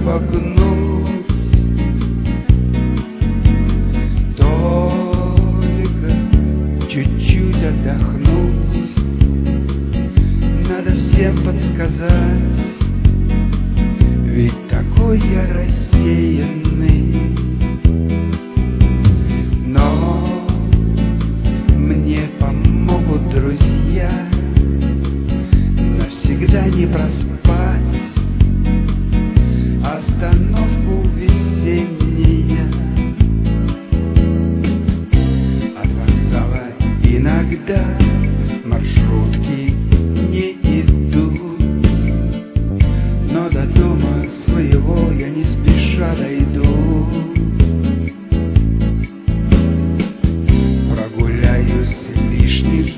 обогнуть. Только чуть-чуть отдохнуть. Надо всем подсказать, ведь такой я рассеянный. Но мне помогут друзья навсегда не проспать остановку весенняя. От вокзала иногда маршрутки не идут, но до дома своего я не спеша дойду. Прогуляюсь лишних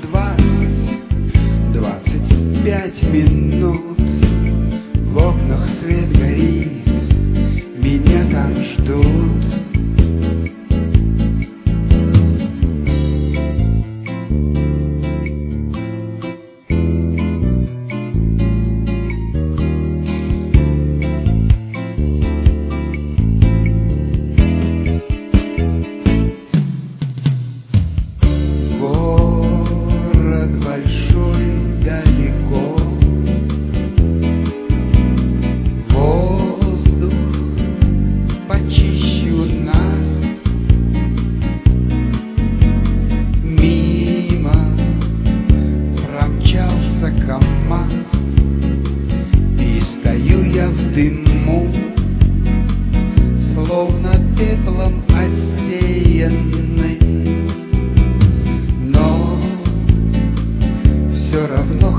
20-25 минут. В окнах свет горит, меня там ждут. Город большой, далеко. Воздух почище у нас. Мимо промчался КамАЗ, и стою я в дыму, словно пеплом осеянный. Но все равно